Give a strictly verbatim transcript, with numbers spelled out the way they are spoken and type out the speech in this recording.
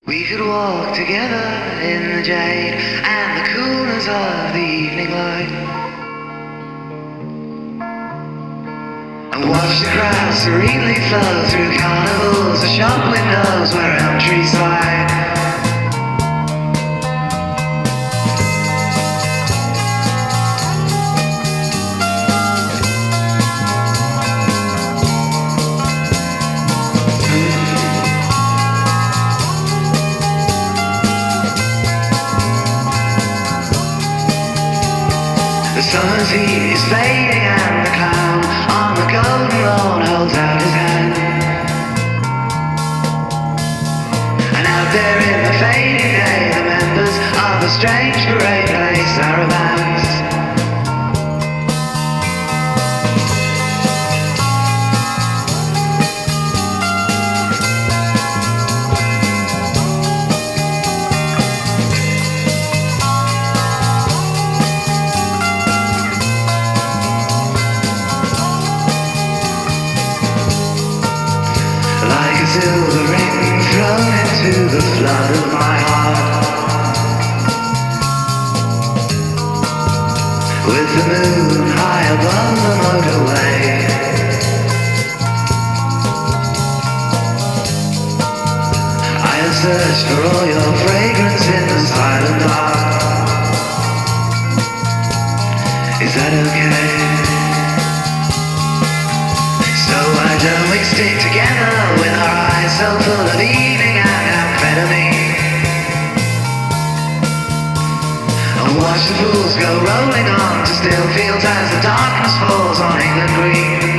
We could walk together in the jade and the coolness of the evening light, and watch the crowd serenely flow through carnivals or shop windows where elm trees slide. The summer's heat is fading and the clown on the golden lawn holds out his hand. And out there in the fading day, the members of a strange parade play sarabands. Like a silver ring thrown into the flood of my heart, with the moon high above the motorway, I have searched for all your fragrance in the silent dark. Is that okay? So why don't we stick together with our eyes so full of evening and amphetamine, and watch the fools go rolling on to still fields as the darkness falls on England green.